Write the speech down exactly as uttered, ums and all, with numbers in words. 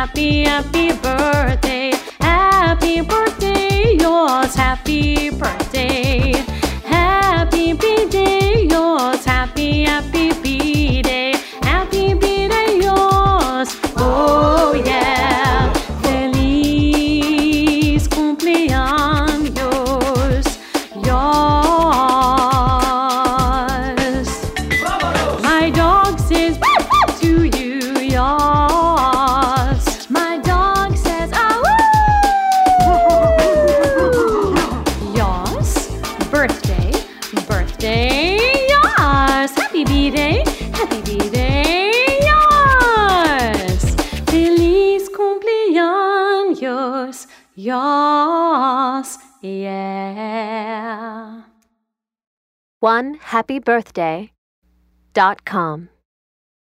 happy, happy birthday. Happy birthday, yours. Happy birthday. Happy birthday, yours. Happy, happy birthday. Happy birthday, yours. Oh yeah. Feliz cumpleaños, yours. My dog says to you, yours. My dog says, ah, woo! Yours. Birthday, birthday, yours. Happy birthday, happy birthday, yours. Feliz cumpleaños, yours, yeah. one happy birthday dot com